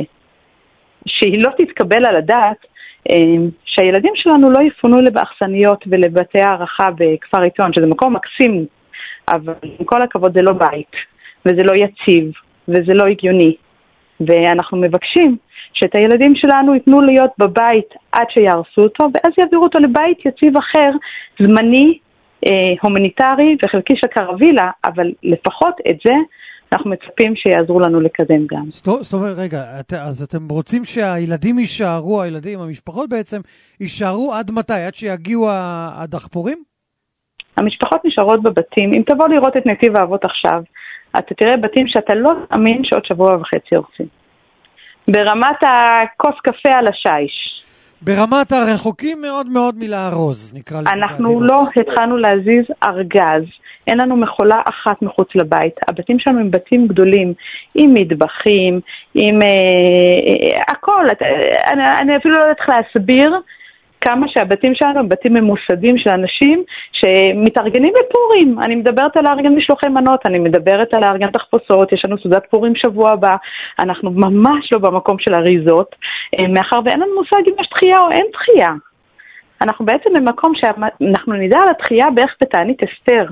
שהיא לא תתקבל על הדעת, שהילדים שלנו לא יפונו לבאכסניות ולבתי הערכה בכפר עציון, שזה מקום מקסים, אבל עם כל הכבוד זה לא בית, וזה לא יציב, וזה לא הגיוני. ואנחנו מבקשים שאת הילדים שלנו ייתנו להיות בבית עד שיערסו אותו, ואז יעבירו אותו לבית יציב אחר, זמני, אה, הומניטרי וחלקי של קרווילה, אבל לפחות את זה אנחנו מצפים שיעזרו לנו לקדם גם.
זאת אומרת, רגע, את, אז אתם רוצים שהילדים יישארו, הילדים, המשפחות בעצם, יישארו עד מתי? עד שיגיעו הדחפורים? המשפחות
נשארות בבתים. אם תבוא לראות את נתיב האבות עכשיו, אתה תראה בתים שאתה לא תאמין שעוד שבוע וחצי הורסים. ברמת הכוס קפה על השיש.
ברמת הרחוקים מאוד מאוד מלהרוז, נקרא לזה.
אנחנו לא התחלנו להזיז ארגז. אין לנו מכולה אחת מחוץ לבית. הבתים שלנו הם בתים גדולים, עם מטבחים, עם אה, אה, הכל. אני, אני אפילו לא יודעת איך להסביר כמה שהבתים שלנו הם בתים ממוסדים של אנשים שמתארגנים לפורים. אני מדברת על הארגן משלוחי מנות, אני מדברת על הארגן תחפושות, יש לנו סעודת פורים שבוע הבא, אנחנו ממש לא במקום של אריזות, מאחר ואין לנו מושג אם יש דחייה או אין דחייה. אנחנו בעצם במקום שאנחנו נדע על הדחייה בערך בתענית אסתר.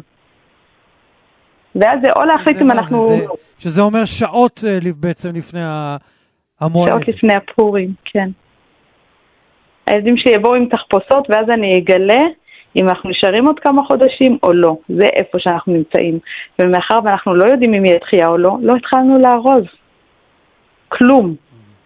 ואז זה או להחליט אם אנחנו...
זה, שזה אומר שעות בעצם לפני המועד.
שעות לפני הפורים, כן. הילדים שיבואו עם תחפושות, ואז אני אגלה אם אנחנו נשארים עוד כמה חודשים או לא. זה איפה שאנחנו נמצאים. ומאחר ואנחנו לא יודעים אם יהיה דחייה או לא, לא התחלנו לארוז. כלום.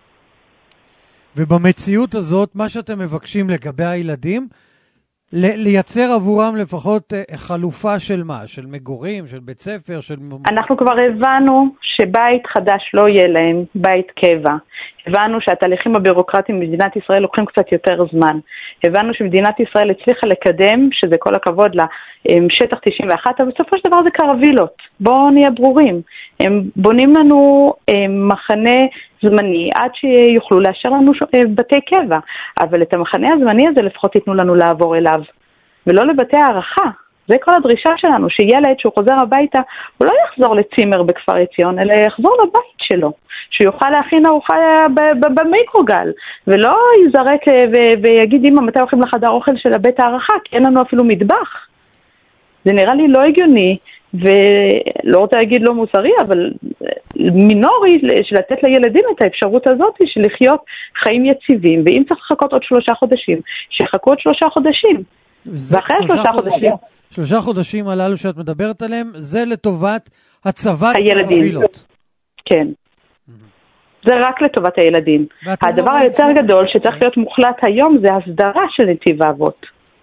ובמציאות הזאת, מה שאתם מבקשים לגבי הילדים, לייצר עבורם לפחות חלופה של מה? של מגורים, של בית ספר, של...
אנחנו כבר הבנו שבית חדש לא יהיה להם, בית קבע. הבנו שהתהליכים הבירוקרטיים במדינת ישראל לוקחים קצת יותר זמן. הבנו שמדינת ישראל הצליחה לקדם, שזה כל הכבוד לה, שטח תשעים ואחת, אבל בסופו של דבר זה קרווילות. בואו נהיה ברורים. הם בונים לנו מחנה זמני עד שיוכלו לאשר לנו בתי קבע. אבל את המחנה הזמני הזה לפחות ייתנו לנו לעבור אליו. ולא לבתי הערכה. זה כל הדרישה שלנו, שילד שהוא חוזר הביתה, הוא לא יחזור לצימר בכפר עציון, אלא יחזור לבית שלו, שהוא יוכל להכין ארוחה במיקרוגל, ולא יזרק ויגיד אמא מתי הולכים לחדר אוכל של הבית הערכה, כי אין לנו אפילו מטבח. זה נראה לי לא הגיוני, ולא רוצה להגיד לא מוסרי, אבל מינורי של לתת לילדים את האפשרות הזאת של לחיות חיים יציבים, ואם צריך לחכות עוד שלושה חודשים, שיחכו עוד שלושה חודשים. ואחרי שלושה חודשים.
שלושה חודשים הללו שאת מדברת עליהם, זה לטובת הצבת הקרווילות.
כן. זה רק לטובת הילדים. הדבר היותר גדול שצריך להיות מוחלט היום זה הסדרה של נתיב האבות.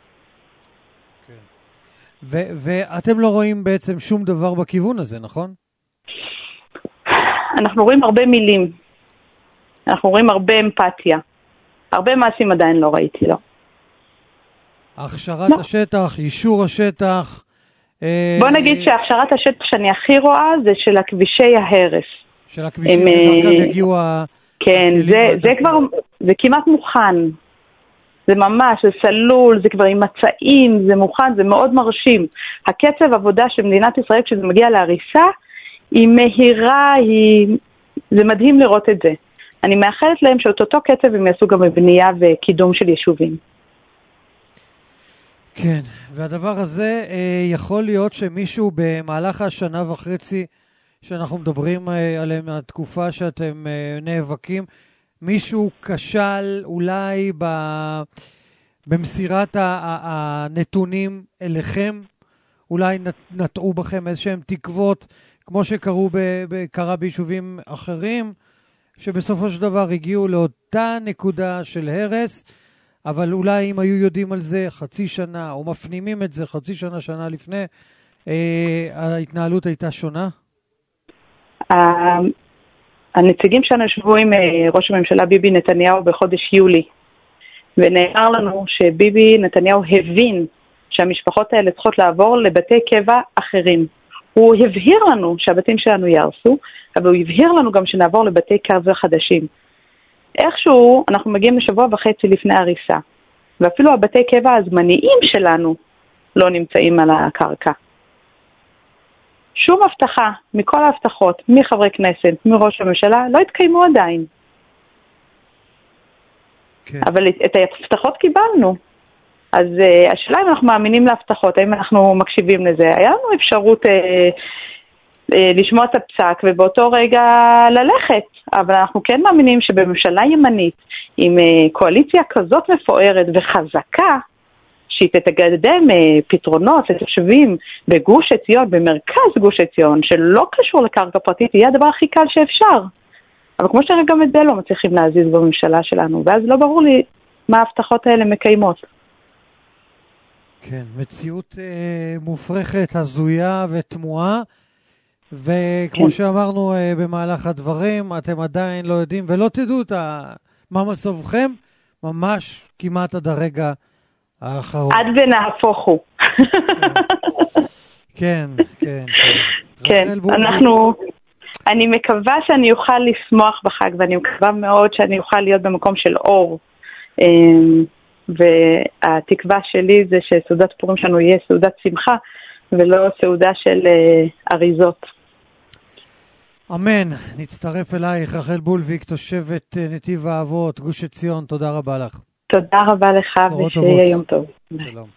ואתם לא רואים בעצם שום דבר בכיוון הזה, נכון?
אנחנו רואים הרבה מילים. אנחנו רואים הרבה אמפתיה. הרבה מעשים עדיין לא ראיתי, לא.
הכשרת השטח, אישור השטח.
בוא נגיד שהכשרת השטח שאני הכי רואה זה של הכבישי ההרס.
של הכבישים שדרכם יגיעו ה...
כן, זה כבר, זה כמעט מוכן. זה ממש, זה סלול, זה כבר עם מצעים, זה מוכן, זה מאוד מרשים. הקצב עבודה של מדינת ישראל כשזה מגיע להריסה, היא מהירה, היא... זה מדהים לראות את זה. אני מאחלת להם שאת אותו קצב הם יעשו גם בבנייה וקידום של יישובים.
כן, והדבר הזה אה, יכול להיות שמישהו במהלך השנה וחצי שאנחנו מדברים אה, עליהם, התקופה שאתם אה, נאבקים, מישהו כשל אולי ב... במסירת ה... הנתונים אליכם, אולי נטעו בכם איזשהם תקוות, כמו שקרו ב... קרה ביישובים אחרים, שבסופו של דבר הגיעו לאותה נקודה של הרס, אבל אולי אם היו יודעים על זה חצי שנה, או מפנימים את זה חצי שנה, שנה לפני, אה, ההתנהלות הייתה שונה?
הנציגים שלנו ישבו עם ראש הממשלה ביבי נתניהו בחודש יולי, ונאמר לנו שביבי נתניהו הבין שהמשפחות האלה צריכות לעבור לבתי קבע אחרים. הוא הבהיר לנו שהבתים שלנו יערסו, אבל הוא הבהיר לנו גם שנעבור לבתי קבע חדשים. איכשהו אנחנו מגיעים לשבוע וחצי לפני הריסה, ואפילו הבתי קבע הזמניים שלנו לא נמצאים על הקרקע. שום הבטחה מכל ההבטחות, מחברי כנסת, מראש הממשלה, לא התקיימו עדיין. כן. אבל את ההבטחות קיבלנו. אז uh, השאלה אם אנחנו מאמינים להבטחות, האם אנחנו מקשיבים לזה. היה לנו אפשרות uh, uh, לשמוע את הפסק ובאותו רגע ללכת. אבל אנחנו כן מאמינים שבממשלה ימנית, עם uh, קואליציה כזאת מפוארת וחזקה, שהיא תתקדם פתרונות לתושבים בגוש עציון, במרכז גוש עציון, שלא קשור לקרקע פרטית, יהיה הדבר הכי קל שאפשר. אבל כמו שאני גם את זה לא מצליחים להזיז בממשלה שלנו, ואז לא ברור לי מה ההבטחות האלה מקיימות.
כן, מציאות אה, מופרכת, הזויה ותמוהה, וכמו כן. שאמרנו אה, במהלך הדברים, אתם עדיין לא יודעים ולא תדעו את מה מצבכם, ממש כמעט עד הרגע האחרון.
עד ונהפוך הוא.
כן, כן.
כן, אנחנו, אני מקווה שאני אוכל לשמוח בחג, ואני מקווה מאוד שאני אוכל להיות במקום של אור. והתקווה שלי זה שסעודת פורים שלנו יהיה סעודת שמחה, ולא סעודה של אריזות.
אמן. נצטרף אלייך, רחל בולביק, תושבת נתיב האבות, גוש עציון, תודה רבה לך.
תודה רבה לך, ושיהיה יום טוב.
שלום.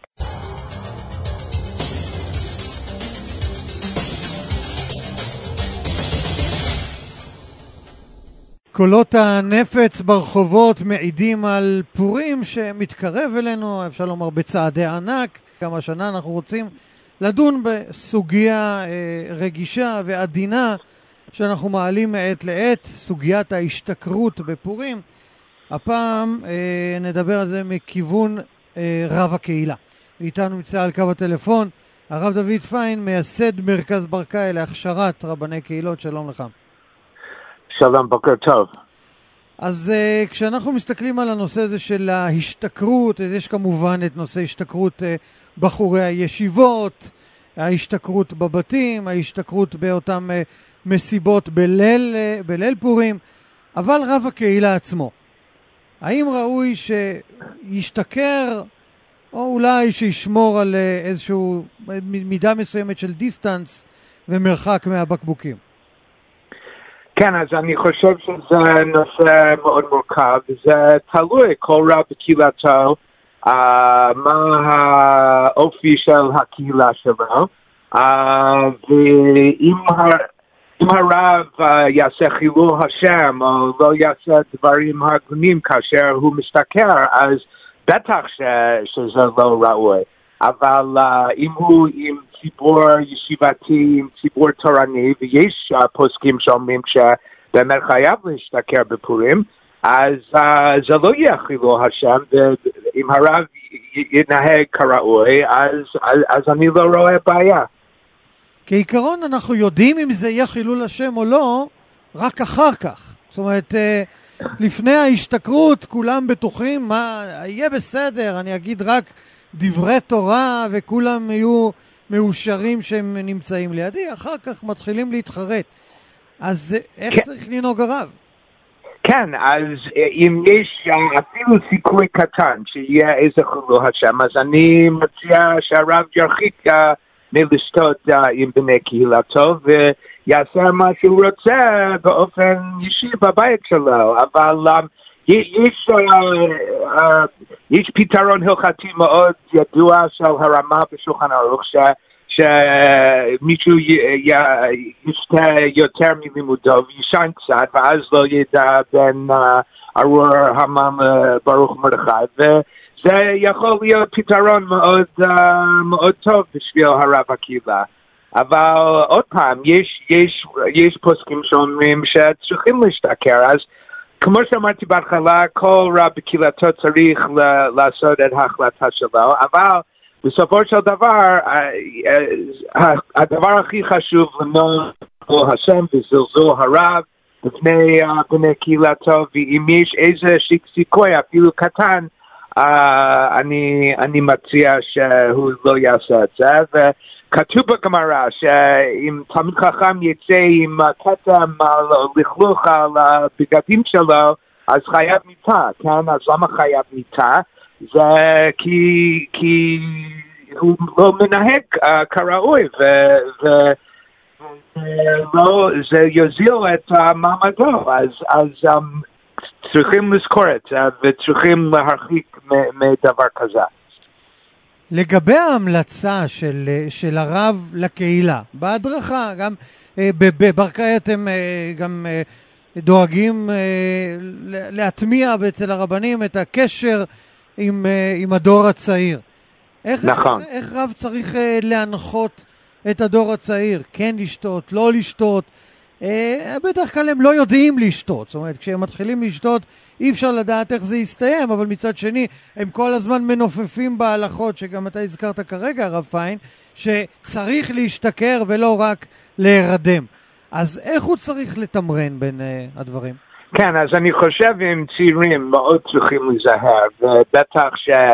קולות הנפץ ברחובות מעידים על פורים שמתקרב אלינו, אפשר לומר בצעדי ענק. גם השנה אנחנו רוצים לדון בסוגיה רגישה ועדינה שאנחנו מעלים מעת לעת, סוגיית ההשתכרות בפורים. הפעם אה, נדבר על זה מכיוון אה, רב הקהילה. ואיתנו נמצא על קו הטלפון הרב דוד פיין, מייסד מרכז ברקאי להכשרת רבני קהילות. שלום לך.
שלום, בוקר טוב.
אז אה, כשאנחנו מסתכלים על הנושא הזה של ההשתכרות, יש כמובן את נושא השתכרות אה, בחורי הישיבות, ההשתכרות בבתים, ההשתכרות באותם אה, מסיבות בליל, אה, בליל פורים, אבל רב הקהילה עצמו, האם ראוי שישתכר, או אולי שישמור על איזשהו מידה מסוימת של דיסטנס ומרחק מהבקבוקים?
כן, אז אני חושב שזה נושא מאוד מורכב, זה תלוי כל רב בקהילתו, uh, מה האופי של הקהילה שלו, uh, ואם אם הרב uh, יעשה חילול השם או לא יעשה דברים הגונים כאשר הוא משתכר, אז בטח ש, שזה לא ראוי. אבל uh, אם הוא עם ציבור ישיבתי, עם ציבור תורני, ויש uh, פוסקים שאומרים שבאמת חייב להשתכר בפורים, אז uh, זה לא יהיה חילול השם, ואם הרב ינהג כראוי, אז, אז, אז אני לא רואה בעיה.
כעיקרון אנחנו יודעים אם זה יהיה חילול השם או לא, רק אחר כך. זאת אומרת, לפני ההשתכרות כולם בטוחים, מה, יהיה בסדר, אני אגיד רק דברי תורה וכולם יהיו מאושרים שהם נמצאים לידי, אחר כך מתחילים להתחרט. אז איך כן. צריך לנהוג הרב?
כן, אז אם יש אפילו סיכוי קטן שיהיה איזה חילול השם, אז אני מציע שהרב ירחיק מלשתות uh, עם בני קהילתו ויעשה מה שהוא רוצה באופן אישי בבית שלו, אבל um, יש, uh, uh, יש פתרון הלכתי מאוד ידוע של הרמה בשולחן ערוך ש, שמישהו ישתה יותר מלימודו וישן קצת ואז לא ידע בין uh, ארור המם uh, ברוך מרדכי ו זה יכול להיות פתרון מאוד, uh, מאוד טוב בשביל הרב הקהילה. אבל עוד פעם, יש, יש, יש פוסקים שאומרים שצריכים להשתכר, אז כמו שאמרתי בהתחלה, כל רב בקהילתו צריך ל- לעשות את ההחלטה שלו, אבל בסופו של דבר, uh, uh, הדבר הכי חשוב למול השם וזלזול הרב בפני uh, בני קהילתו, ואם יש איזה סיכוי אפילו קטן, Uh, אני, אני מציע שהוא לא יעשה את זה, וכתוב בגמרא שאם תלמיד חכם יצא עם כתם על לכלוך על הבגדים שלו, אז חייב מיתה, כן? אז למה חייב מיתה? זה כי, כי הוא לא מנהג uh, כראוי, וזה יוזיל את uh, מעמדו, אז... אז um, צריכים לזכור את זה וצריכים להרחיק מדבר כזה.
לגבי ההמלצה של, של הרב לקהילה, בהדרכה, גם בברקאי אתם גם דואגים להטמיע אצל הרבנים את הקשר עם, עם הדור הצעיר. איך,
נכון.
איך, איך רב צריך להנחות את הדור הצעיר? כן לשתות, לא לשתות? בדרך כלל הם לא יודעים לשתות, זאת אומרת כשהם מתחילים לשתות אי אפשר לדעת איך זה יסתיים, אבל מצד שני הם כל הזמן מנופפים בהלכות שגם אתה הזכרת כרגע הרב פיין, שצריך להשתכר ולא רק להירדם. אז איך הוא צריך לתמרן בין uh, הדברים?
כן, אז אני חושב עם צעירים מאוד צריכים להיזהר, ובטח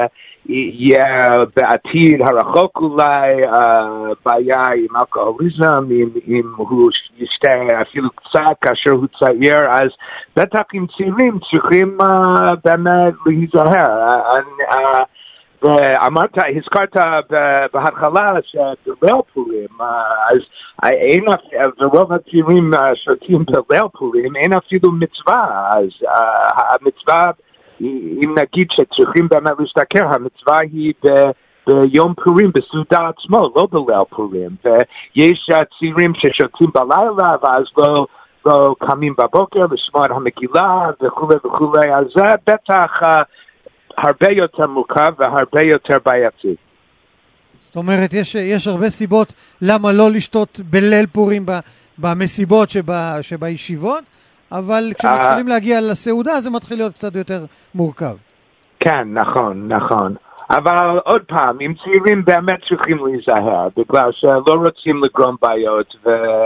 שיהיה בעתיד הרחוק אולי uh, בעיה עם אלכוהוליזם, אם, אם הוא ישתה אפילו קצת כאשר הוא צעיר, אז בטח עם צעירים צריכים uh, באמת להיזהר. Uh, uh, ואמרת, הזכרת בהתחלה שבליל פורים, אז אין, ורוב הצעירים שותים בליל פורים, אין אפילו מצווה, אז המצווה, אם נגיד שצריכים באמת להשתכר, המצווה היא ביום פורים בסעודה עצמו, לא בליל פורים, ויש צעירים ששותים בלילה, ואז לא, לא קמים בבוקר לשמוע את המגילה וכו' וכו', אז זה בטח הרבה יותר מורכב והרבה יותר בעייתי.
זאת אומרת, יש, יש הרבה סיבות למה לא לשתות בליל פורים במסיבות שבה, שבישיבות, אבל כשמתחילים להגיע לסעודה זה מתחיל להיות קצת יותר מורכב. כן,
נכון, נכון. אבל עוד פעם, אם צעירים באמת צריכים להיזהר, בגלל שלא רוצים לגרום בעיות,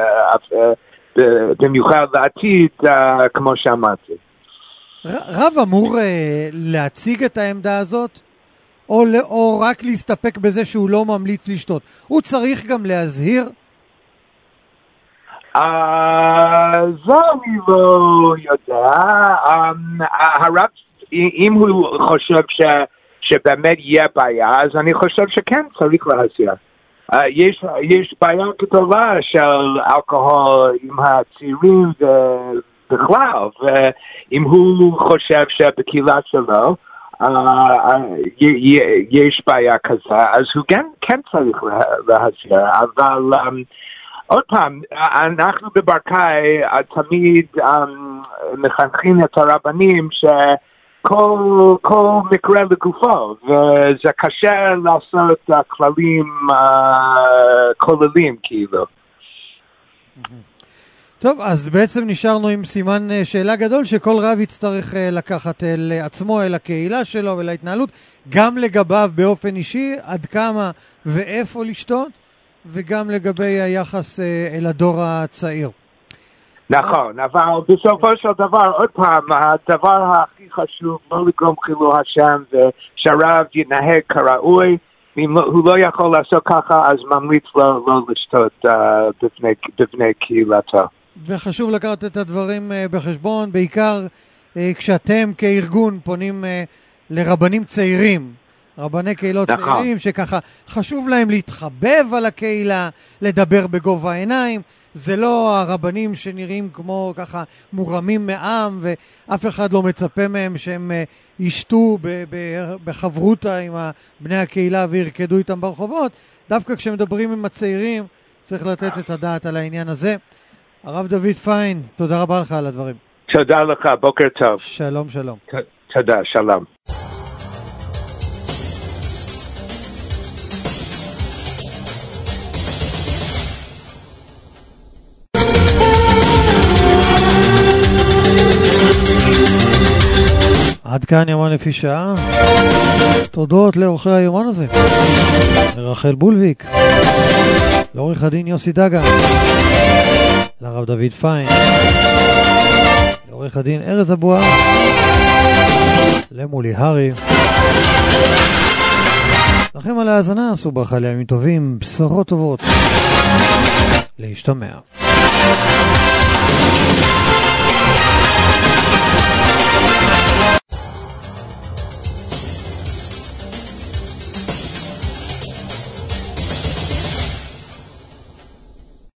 ובמיוחד לעתיד, כמו שאמרתי.
רב אמור uh, להציג את העמדה הזאת, או, או רק להסתפק בזה שהוא לא ממליץ לשתות? הוא צריך גם להזהיר?
Uh, זה אני לא יודע. Um, הרב, אם הוא חושב ש, שבאמת יהיה בעיה, אז אני חושב שכן צריך להזהיר. יש, יש בעיה גדולה של אלכוהול עם הצעירים בכלל, ואם הוא חושב שבקהילה שלו יש בעיה כזה, אז הוא כן צריך להסיר, אבל עוד פעם, אנחנו בברקאי תמיד מחנכים את הרבנים שכל כל מקרה לגופו, וזה קשה לעשות כללים כוללים כאילו.
טוב, אז בעצם נשארנו עם סימן שאלה גדול שכל רב יצטרך לקחת אל עצמו, אל הקהילה שלו ולהתנהלות, גם לגביו באופן אישי, עד כמה ואיפה לשתות, וגם לגבי היחס אל הדור הצעיר.
נכון, אבל בסופו של דבר, עוד פעם, הדבר הכי חשוב, לא לגרום חילול השם, ושהרב ינהג כראוי, אם הוא לא יכול לעשות ככה, אז ממליץ לו לא לשתות בפני קהילתו.
וחשוב לקחת את הדברים בחשבון, בעיקר כשאתם כארגון פונים לרבנים צעירים, רבני קהילות נכון. צעירים, שככה חשוב להם להתחבב על הקהילה, לדבר בגובה העיניים, זה לא הרבנים שנראים כמו ככה מורמים מעם, ואף אחד לא מצפה מהם שהם ישתו בחברותה עם בני הקהילה וירקדו איתם ברחובות. דווקא כשמדברים עם הצעירים, צריך לתת את הדעת על העניין הזה. הרב דוד פיין, תודה רבה לך על הדברים.
תודה לך, בוקר טוב.
שלום, שלום.
תודה, שלום.
עד כאן יומן לפי שעה. תודות לאורחי היומן הזה, לרחל בולביק, לעורך הדין יוסי דגה, לרב דוד פיין, לעורך הדין ארז אבואה, למולי הרי. לכם על ההאזנה, עשו ברכה לימים טובים, בשורות טובות, להשתמע.